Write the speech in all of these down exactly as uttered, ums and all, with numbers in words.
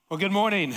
Well, good morning.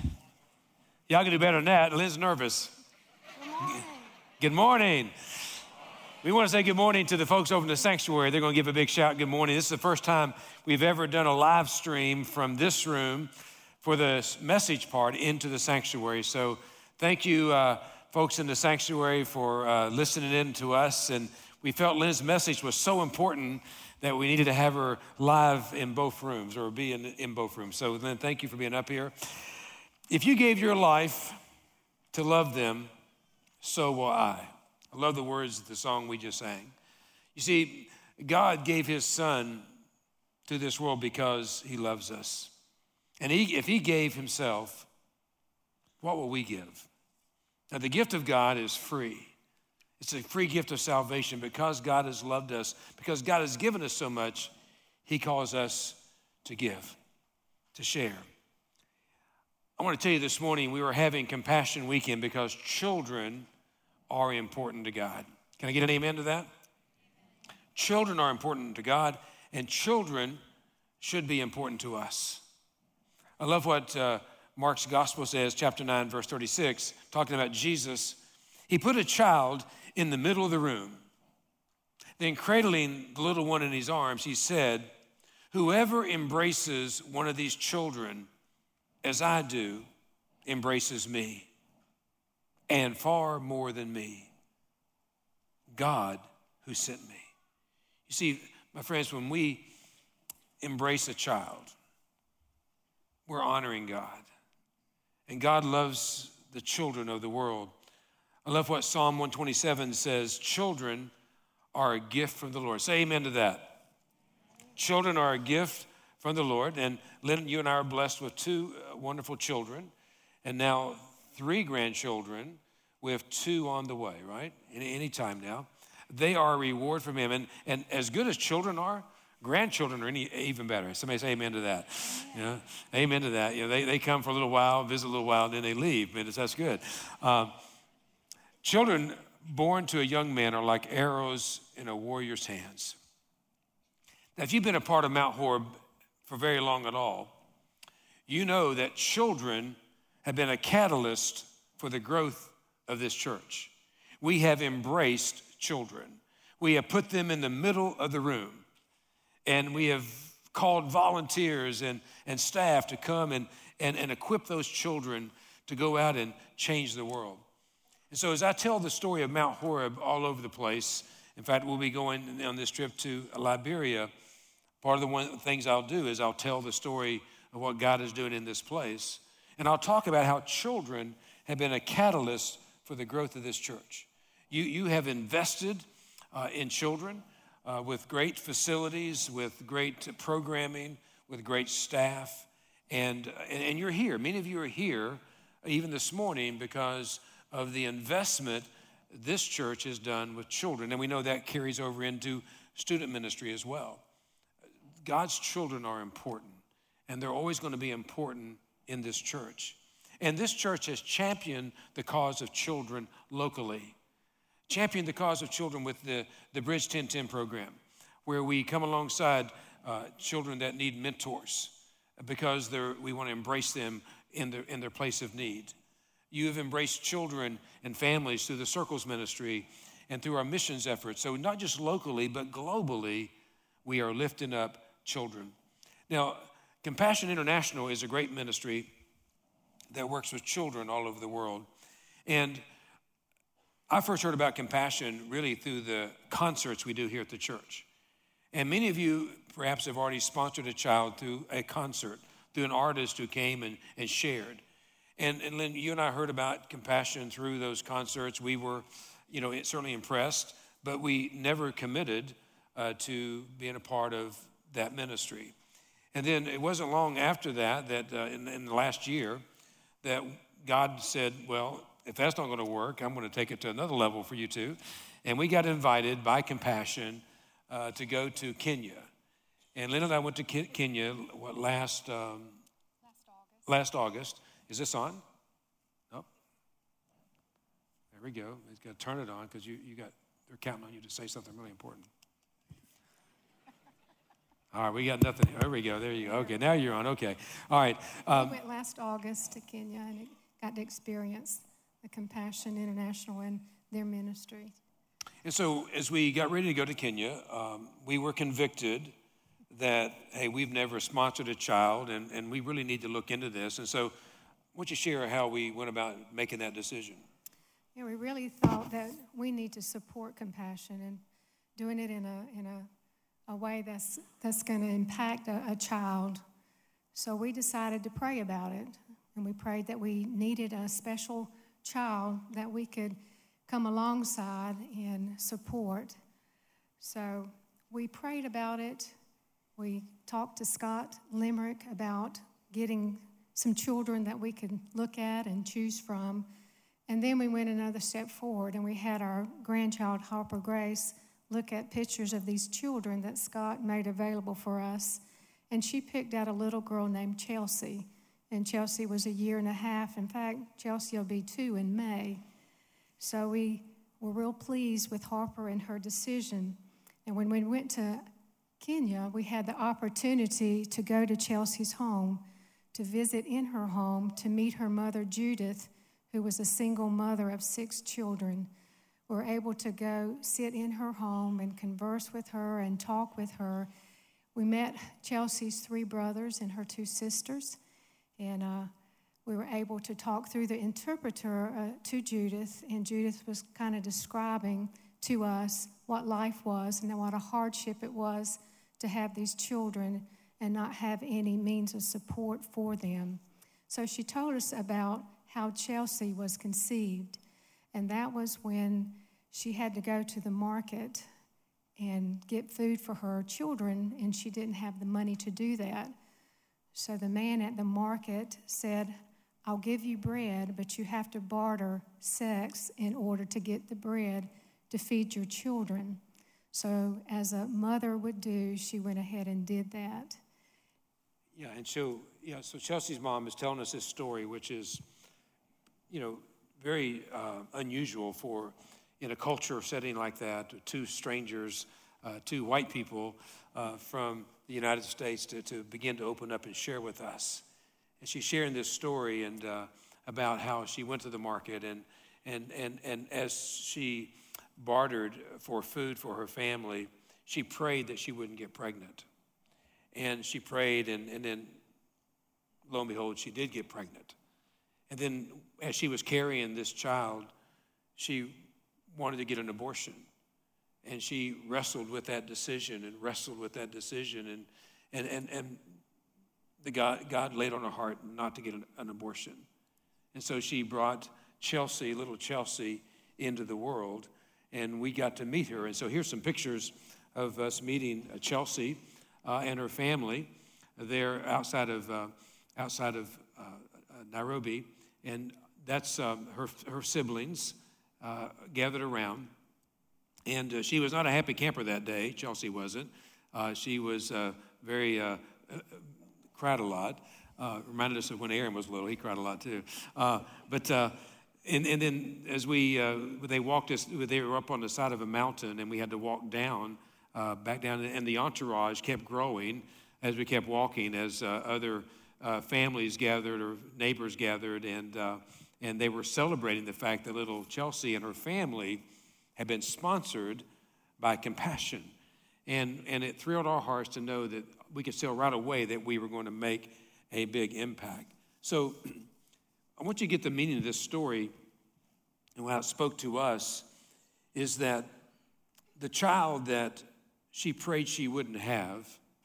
Y'all can do better than that. Lynn's nervous. Good morning. Good morning. We want to say good morning to the folks over in the sanctuary. They're going to give a big shout, good morning. This is the first time we've ever done a live stream from this room for the message part into the sanctuary. So thank you, uh, folks in the sanctuary, for uh, listening in to us. And we felt Lynn's message was so important that we needed to have her live in both rooms or be in, in both rooms. So Lynn, thank you for being up here. If you gave your life to love them, so will I. I love the words of the song we just sang. You see, God gave his son to this world because he loves us. And he, if he gave himself, what will we give? Now, the gift of God is free. It's a free gift of salvation because God has loved us, because God has given us so much, he calls us to give, to share. I want to tell you this morning, we were having Compassion Weekend because children are important to God. Can I get an amen to that? Children are important to God, and children should be important to us. I love what uh, Mark's gospel says, chapter nine, verse thirty-six, talking about Jesus. He put a child in the middle of the room. Then cradling the little one in his arms, he said, "Whoever embraces one of these children as I do, embraces me, and far more than me, God who sent me." You see, my friends, when we embrace a child, we're honoring God. And God loves the children of the world. I love what Psalm one twenty-seven says, children are a gift from the Lord. Say amen to that. Children are a gift from the Lord. And Lynn, you and I are blessed with two uh, wonderful children, and now three grandchildren. We have two on the way, right? Any, any time now. They are a reward from him. And, and as good as children are, grandchildren are any, even better. Somebody say amen to that. You know, amen to that. You know, they, they come for a little while, visit a little while, and then they leave. Man, that's good. Um, children born to a young man are like arrows in a warrior's hands. Now, if you've been a part of Mount Horeb for very long at all, you know that children have been a catalyst for the growth of this church. We have embraced children. We have put them in the middle of the room, and we have called volunteers and, and staff to come and, and, and equip those children to go out and change the world. And so as I tell the story of Mount Horeb all over the place, in fact, we'll be going on this trip to Liberia. Part of the one, things I'll do is I'll tell the story of what God is doing in this place. And I'll talk about how children have been a catalyst for the growth of this church. You, you have invested uh, in children uh, with great facilities, with great programming, with great staff. And, and, and you're here. Many of you are here even this morning because of the investment this church has done with children. And we know that carries over into student ministry as well. God's children are important, and they're always going to be important in this church. And this church has championed the cause of children locally, championed the cause of children with the, the Bridge ten ten program, where we come alongside uh, children that need mentors because they're, we want to embrace them in their, in their place of need. You have embraced children and families through the Circles Ministry and through our missions efforts. So not just locally, but globally, we are lifting up children. Now, Compassion International is a great ministry that works with children all over the world. And I first heard about Compassion really through the concerts we do here at the church. And many of you perhaps have already sponsored a child through a concert, through an artist who came and, and shared. And, and Lynn, you and I heard about Compassion through those concerts. We were, you know, certainly impressed, but we never committed uh, to being a part of that ministry. And then it wasn't long after that, that uh, in, in the last year, that God said, well, if that's not going to work, I'm going to take it to another level for you two. And we got invited by Compassion uh, to go to Kenya. And Lynn and I went to Ke- Kenya what, last, um, Last August. last August. Is this on? Nope. There we go. He's got to turn it on because you, you got, they're counting on you to say something really important. All right, we got nothing. There we go. There you go. Okay, now you're on. Okay. All right. Um, we went last August to Kenya and got to experience the Compassion International and their ministry. And so as we got ready to go to Kenya, um, we were convicted that, hey, we've never sponsored a child, and, and we really need to look into this. And so why don't you share how we went about making that decision? Yeah, we really thought that we need to support Compassion and doing it in a in a, a way that's that's going to impact a, a child. So we decided to pray about it, and we prayed that we needed a special child that we could come alongside and support. So we prayed about it. We talked to Scott Limerick about getting some children that we could look at and choose from. And then we went another step forward, and we had our grandchild, Harper Grace, look at pictures of these children that Scott made available for us. And she picked out a little girl named Chelsea. And Chelsea was a year and a half. In fact, Chelsea will be two in May. So we were real pleased with Harper and her decision. And when we went to Kenya, we had the opportunity to go to Chelsea's home, to visit in her home, to meet her mother, Judith, who was a single mother of six children. We were able to go sit in her home and converse with her and talk with her. We met Chelsea's three brothers and her two sisters, and uh, we were able to talk through the interpreter uh, to Judith, and Judith was kind of describing to us what life was and what a hardship it was to have these children and not have any means of support for them. So she told us about how Chelsea was conceived, and that was when she had to go to the market and get food for her children, and she didn't have the money to do that. So the man at the market said, I'll give you bread, but you have to barter sex in order to get the bread to feed your children. So as a mother would do, she went ahead and did that. Yeah, and so, yeah, so Chelsea's mom is telling us this story, which is, you know, very uh, unusual for, in a culture setting like that, two strangers, uh, two white people uh, from the United States to, to begin to open up and share with us. And she's sharing this story and uh, about how she went to the market, and and and and as she bartered for food for her family, she prayed that she wouldn't get pregnant. And she prayed, and, and then, lo and behold, she did get pregnant. And then as she was carrying this child, she wanted to get an abortion. And she wrestled with that decision and wrestled with that decision. And and and, and the God, God laid on her heart not to get an, an abortion. And so she brought Chelsea, little Chelsea, into the world. And we got to meet her. And so here's some pictures of us meeting Chelsea uh, and her family. They're outside of uh, outside of uh, Nairobi, and that's um, her her siblings uh, gathered around. And uh, she was not a happy camper that day. Chelsea wasn't. Uh, she was uh, very uh, uh, cried a lot. Uh, reminded us of when Aaron was little. He cried a lot too. Uh, but. Uh, And, and then as we, uh, they walked us, they were up on the side of a mountain, and we had to walk down, uh, back down, and the entourage kept growing as we kept walking, as uh, other uh, families gathered or neighbors gathered, and uh, and they were celebrating the fact that little Chelsea and her family had been sponsored by Compassion. And, and it thrilled our hearts to know that we could tell right away that we were going to make a big impact. So I want you to get the meaning of this story, and how it spoke to us is that the child that she prayed she wouldn't have,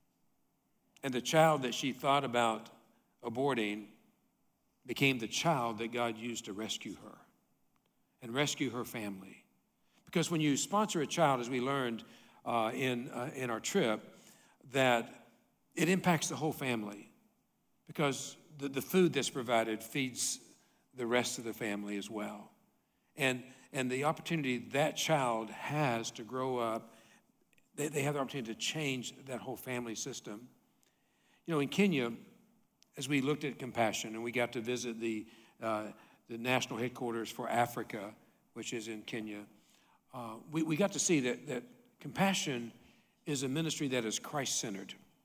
and the child that she thought about aborting, became the child that God used to rescue her and rescue her family. Because when you sponsor a child, as we learned uh, in, uh, in our trip, that it impacts the whole family, because the, the food that's provided feeds the rest of the family as well. And, and the opportunity that child has to grow up, they, they have the opportunity to change that whole family system. You know, in Kenya, as we looked at Compassion, and we got to visit the, uh, the national headquarters for Africa, which is in Kenya, uh, we, we got to see that, that Compassion is a ministry that is Christ-centered.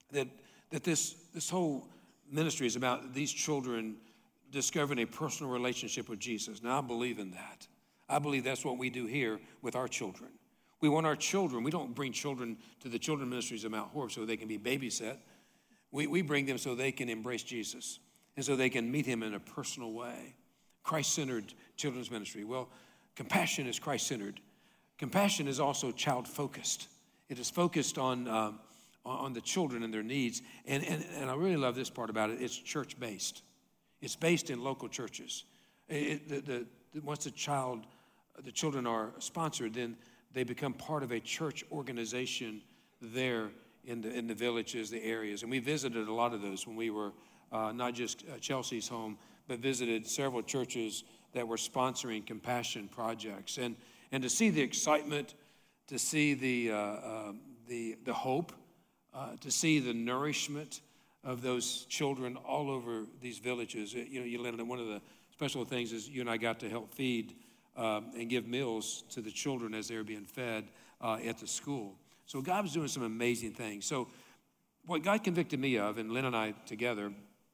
that, that this, this whole ministry is about these children discovering a personal relationship with Jesus. Now, I believe in that. I believe that's what we do here with our children. We want our children, we don't bring children to the children ministries of Mount Horeb so they can be babysat. We, we bring them so they can embrace Jesus and so they can meet him in a personal way. Christ-centered children's ministry. Well, compassion is Christ-centered. Compassion is also child-focused. It is focused on, um, on the children and their needs. And, and, and I really love this part about it. It's church-based. It's based in local churches. It, the, the, the, once the child, the children are sponsored, then they become part of a church organization there in the, in the villages, the areas. And we visited a lot of those when we were uh, not just uh, Chelsea's home, but visited several churches that were sponsoring compassion projects. And, and to see the excitement, to see the, uh, uh, the, the hope, uh, to see the nourishment of those children all over these villages. You know, Yelena, one of the special things is you and I got to help feed um, and give meals to the children as they were being fed uh, at the school. So God was doing some amazing things. So what God convicted me of, and Lynn and I together,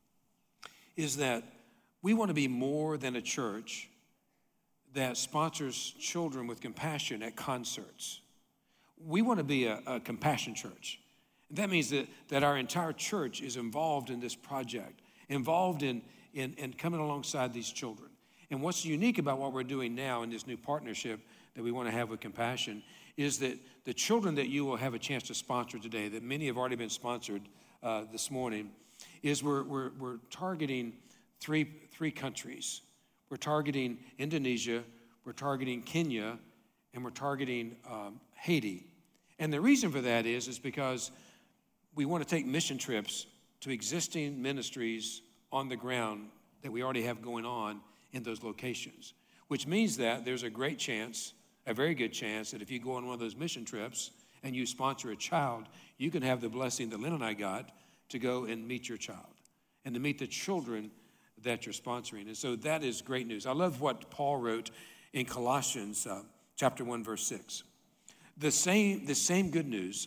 is that we want to be more than a church that sponsors children with compassion at concerts. We want to be a, a compassion church. And that means that, that our entire church is involved in this project, involved in, in, in coming alongside these children. And what's unique about what we're doing now in this new partnership that we want to have with Compassion is that the children that you will have a chance to sponsor today, that many have already been sponsored uh, this morning, is we're, we're, we're targeting three, three countries. We're targeting Indonesia, we're targeting Kenya, and we're targeting um, Haiti. And the reason for that is, is because we want to take mission trips to existing ministries on the ground that we already have going on in those locations, which means that there's a great chance, a very good chance, that if you go on one of those mission trips and you sponsor a child, you can have the blessing that Lynn and I got to go and meet your child and to meet the children that you're sponsoring. And so that is great news. I love what Paul wrote in Colossians uh, chapter one, verse six. The same, the same good news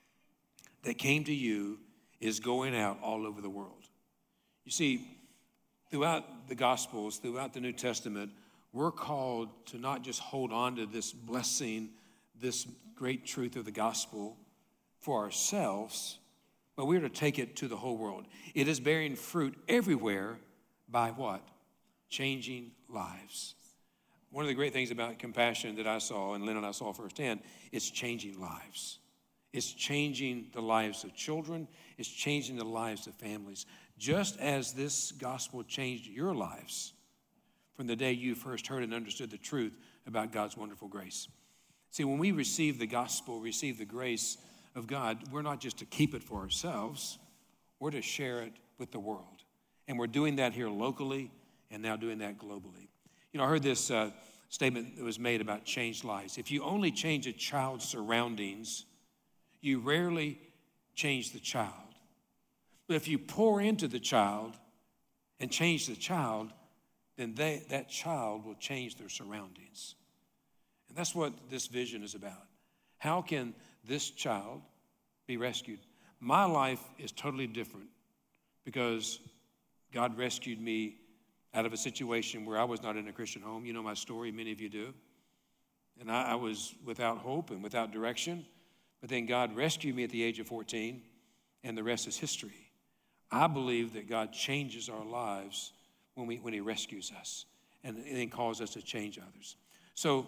that came to you is going out all over the world. You see, throughout the Gospels, throughout the New Testament, we're called to not just hold on to this blessing, this great truth of the gospel for ourselves, but we're to take it to the whole world. It is bearing fruit everywhere by what? Changing lives. One of the great things about Compassion that I saw, and Lynn and I saw firsthand, it's changing lives. It's changing the lives of children. It's changing the lives of families. Just as this gospel changed your lives from the day you first heard and understood the truth about God's wonderful grace. See, when we receive the gospel, receive the grace of God, we're not just to keep it for ourselves. We're to share it with the world. And we're doing that here locally and now doing that globally. You know, I heard this uh, statement that was made about changed lives. If you only change a child's surroundings, you rarely change the child. But if you pour into the child and change the child, then they, that child will change their surroundings. And that's what this vision is about. How can this child be rescued? My life is totally different because God rescued me out of a situation where I was not in a Christian home. You know my story, many of you do. And I, I was without hope and without direction. But then God rescued me at the age of fourteen, and the rest is history. I believe that God changes our lives when, we, when he rescues us and then calls us to change others. So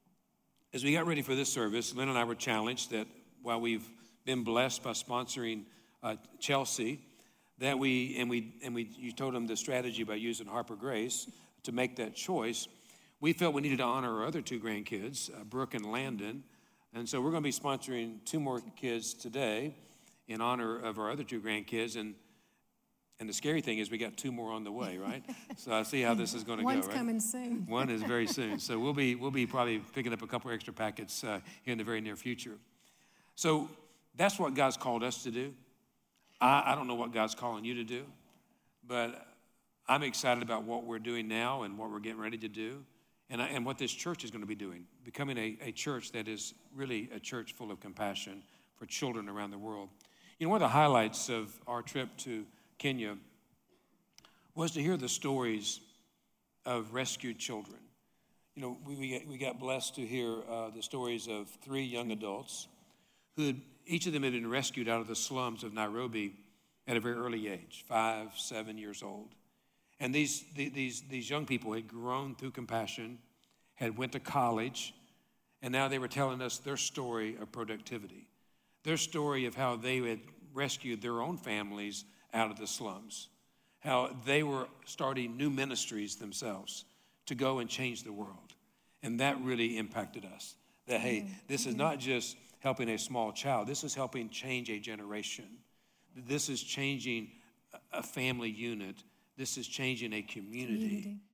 as we got ready for this service, Lynn and I were challenged that while we've been blessed by sponsoring uh, Chelsea, that we, and we, and we, you told them the strategy by using Harper Grace to make that choice, we felt we needed to honor our other two grandkids, uh, Brooke and Landon. And so we're going to be sponsoring two more kids today in honor of our other two grandkids. And and the scary thing is we got two more on the way, right? So I see how this is going to go, right? One's coming soon. One is very soon. So we'll be we'll be probably picking up a couple extra packets uh, here in the very near future. So that's what God's called us to do. I, I don't know what God's calling you to do, but I'm excited about what we're doing now and what we're getting ready to do. And, I, and what this church is going to be doing, becoming a, a church that is really a church full of compassion for children around the world. You know, one of the highlights of our trip to Kenya was to hear the stories of rescued children. You know, we, we, we got blessed to hear uh, the stories of three young adults who had, each of them had been rescued out of the slums of Nairobi at a very early age, five, seven years old. And these, these, these young people had grown through compassion, had went to college, and now they were telling us their story of productivity, their story of how they had rescued their own families out of the slums, how they were starting new ministries themselves to go and change the world. And that really impacted us. That, hey, this is not just helping a small child. This is helping change a generation. This is changing a family unit. This is changing a community. community.